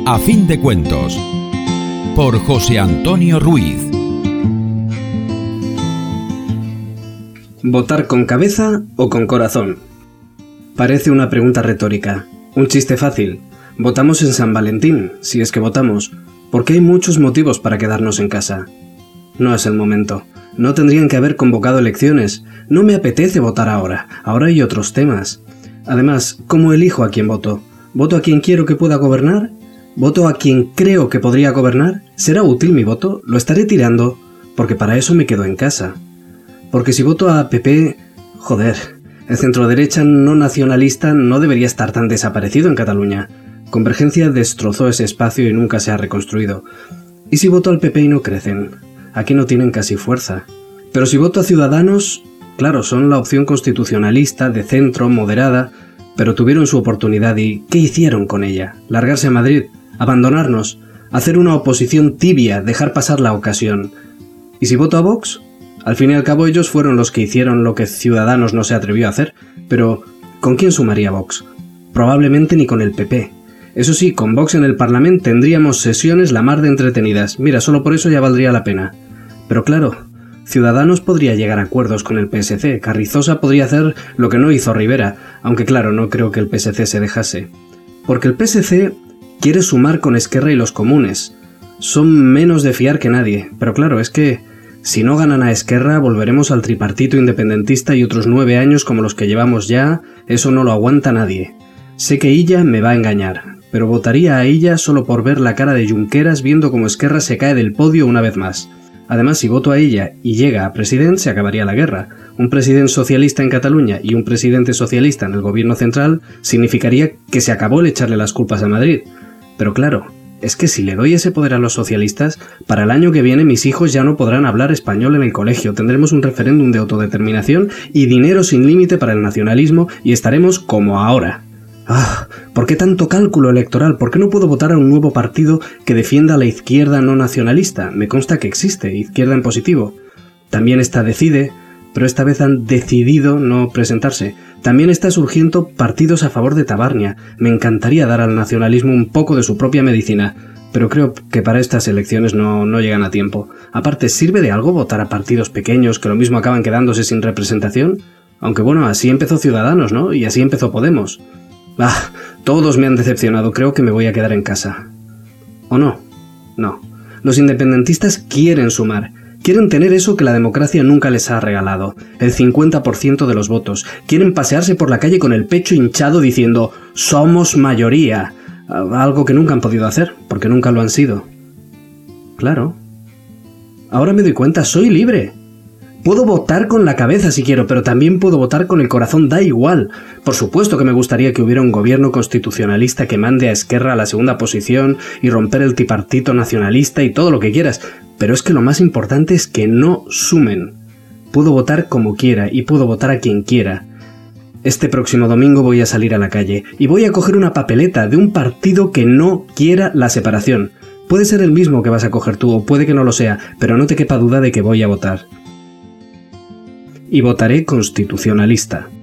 A fin de cuentos, por José Antonio Ruiz. ¿Votar con cabeza o con corazón? Parece una pregunta retórica, un chiste fácil. Votamos en San Valentín, si es que votamos, porque hay muchos motivos para quedarnos en casa. No es el momento. No tendrían que haber convocado elecciones. No me apetece votar ahora. Ahora hay otros temas. Además, ¿cómo elijo a quién voto? ¿Voto a quien quiero que pueda gobernar? ¿Voto a quien creo que podría gobernar? ¿Será útil mi voto? ¿Lo estaré tirando? Porque para eso me quedo en casa. Porque si voto a PP... Joder, el centroderecha no nacionalista no debería estar tan desaparecido en Cataluña. Convergencia destrozó ese espacio y nunca se ha reconstruido. ¿Y si voto al PP y no crecen? Aquí no tienen casi fuerza. Pero si voto a Ciudadanos, claro, son la opción constitucionalista, de centro, moderada, pero tuvieron su oportunidad y ¿qué hicieron con ella? ¿Largarse a Madrid? ¿Abandonarnos? ¿Hacer una oposición tibia? ¿Dejar pasar la ocasión? ¿Y si voto a Vox? Al fin y al cabo ellos fueron los que hicieron lo que Ciudadanos no se atrevió a hacer, pero ¿con quién sumaría Vox? Probablemente ni con el PP. Eso sí, con Vox en el Parlamento tendríamos sesiones la mar de entretenidas. Mira, solo por eso ya valdría la pena. Pero claro, Ciudadanos podría llegar a acuerdos con el PSC, Carrizosa podría hacer lo que no hizo Rivera, aunque claro, no creo que el PSC se dejase. Porque el PSC quiere sumar con Esquerra y los comunes. Son menos de fiar que nadie, pero claro, es que si no ganan a Esquerra volveremos al tripartito independentista y otros 9 años como los que llevamos ya, eso no lo aguanta nadie. Sé que Illa me va a engañar, pero votaría a Illa solo por ver la cara de Junqueras viendo cómo Esquerra se cae del podio una vez más. Además, si voto a ella y llega a presidente, se acabaría la guerra. Un presidente socialista en Cataluña y un presidente socialista en el gobierno central significaría que se acabó el echarle las culpas a Madrid. Pero claro, es que si le doy ese poder a los socialistas, para el año que viene mis hijos ya no podrán hablar español en el colegio, tendremos un referéndum de autodeterminación y dinero sin límite para el nacionalismo y estaremos como ahora. ¿Por qué tanto cálculo electoral? ¿Por qué no puedo votar a un nuevo partido que defienda a la izquierda no nacionalista? Me consta que existe, izquierda en positivo. También está Decide, pero esta vez han decidido no presentarse. También está surgiendo partidos a favor de Tabarnia. Me encantaría dar al nacionalismo un poco de su propia medicina, pero creo que para estas elecciones no llegan a tiempo. Aparte, ¿sirve de algo votar a partidos pequeños que lo mismo acaban quedándose sin representación? Aunque bueno, así empezó Ciudadanos, ¿no? Y así empezó Podemos. Todos me han decepcionado, creo que me voy a quedar en casa. ¿O no? No. Los independentistas quieren sumar. Quieren tener eso que la democracia nunca les ha regalado, el 50% de los votos. Quieren pasearse por la calle con el pecho hinchado diciendo «somos mayoría», algo que nunca han podido hacer, porque nunca lo han sido. Claro. Ahora me doy cuenta, soy libre. Puedo votar con la cabeza si quiero, pero también puedo votar con el corazón, da igual. Por supuesto que me gustaría que hubiera un gobierno constitucionalista que mande a Esquerra a la segunda posición y romper el tripartito nacionalista y todo lo que quieras, pero es que lo más importante es que no sumen. Puedo votar como quiera y puedo votar a quien quiera. Este próximo domingo voy a salir a la calle y voy a coger una papeleta de un partido que no quiera la separación. Puede ser el mismo que vas a coger tú o puede que no lo sea, pero no te quepa duda de que voy a votar. Y votaré constitucionalista.